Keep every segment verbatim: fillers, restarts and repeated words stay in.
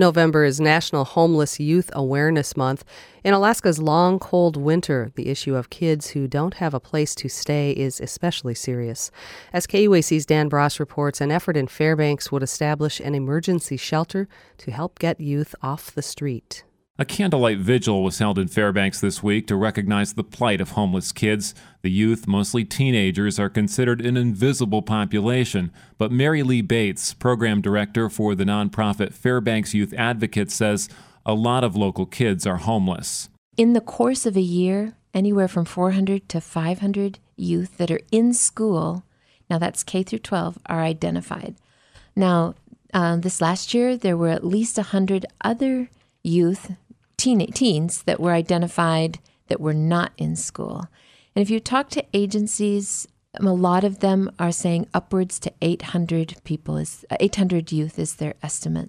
November is National Homeless Youth Awareness Month. In Alaska's long, cold winter, the issue of kids who don't have a place to stay is especially serious. As K U A C's Dan Bross reports, an effort in Fairbanks would establish an emergency shelter to help get youth off the street. A candlelight vigil was held in Fairbanks this week to recognize the plight of homeless kids. The youth, mostly teenagers, are considered an invisible population. But Mary Lee Bates, program director for the nonprofit Fairbanks Youth Advocates, says a lot of local kids are homeless. In the course of a year, anywhere from four hundred to five hundred youth that are in school, now that's K through twelve, are identified. Now, uh, this last year, there were at least one hundred other youth, teen, teens that were identified that were not in school. And if you talk to agencies, a lot of them are saying upwards to eight hundred people, is eight hundred youth is their estimate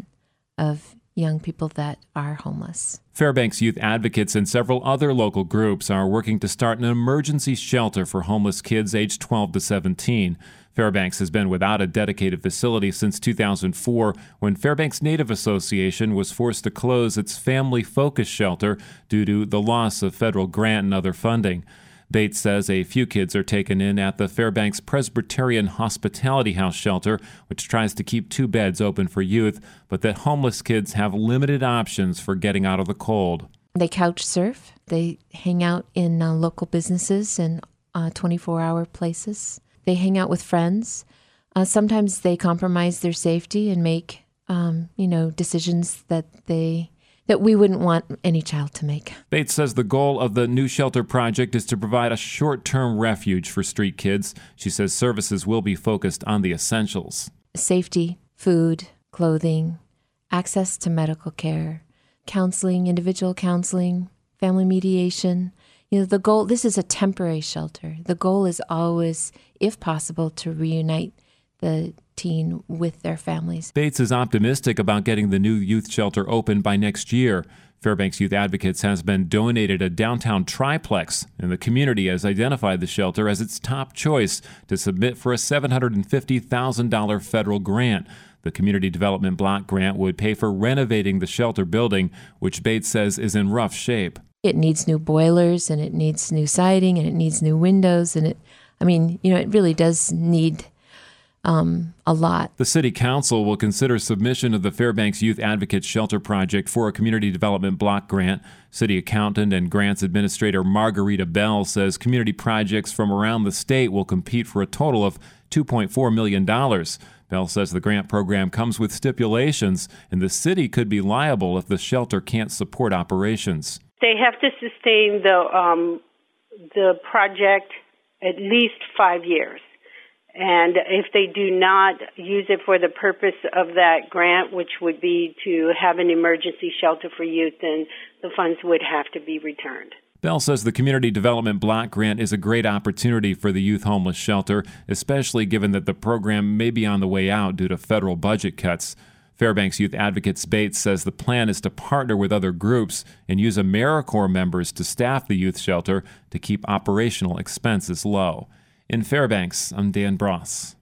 of young people that are homeless. Fairbanks Youth Advocates and several other local groups are working to start an emergency shelter for homeless kids aged twelve to seventeen. Fairbanks has been without a dedicated facility since two thousand four, when Fairbanks Native Association was forced to close its Family Focus shelter due to the loss of federal grant and other funding. Bates says a few kids are taken in at the Fairbanks Presbyterian Hospitality House shelter, which tries to keep two beds open for youth, but that homeless kids have limited options for getting out of the cold. They couch surf. They hang out in uh, local businesses and uh, twenty-four hour places. They hang out with friends. Uh, sometimes they compromise their safety and make, um, you know, decisions that they that we wouldn't want any child to make. Bates says the goal of the new shelter project is to provide a short-term refuge for street kids. She says services will be focused on the essentials. Safety, food, clothing, access to medical care, counseling, individual counseling, family mediation. You know, the goal, this is a temporary shelter. The goal is always, if possible, to reunite the teen with their families. Bates is optimistic about getting the new youth shelter open by next year. Fairbanks Youth Advocates has been donated a downtown triplex, and the community has identified the shelter as its top choice to submit for a seven hundred fifty thousand dollars federal grant. The Community Development Block Grant would pay for renovating the shelter building, which Bates says is in rough shape. It needs new boilers, and it needs new siding, and it needs new windows, and it, I mean, you know, it really does need um, a lot. The City Council will consider submission of the Fairbanks Youth Advocates Shelter Project for a Community Development Block Grant. City Accountant and Grants Administrator Margarita Bell says community projects from around the state will compete for a total of two point four million dollars. Bell says the grant program comes with stipulations, and the city could be liable if the shelter can't support operations. They have to sustain the um, the project at least five years. And if they do not use it for the purpose of that grant, which would be to have an emergency shelter for youth, then the funds would have to be returned. Bell says the Community Development Block Grant is a great opportunity for the youth homeless shelter, especially given that the program may be on the way out due to federal budget cuts. Fairbanks Youth Advocates Bates says the plan is to partner with other groups and use AmeriCorps members to staff the youth shelter to keep operational expenses low. In Fairbanks, I'm Dan Bross.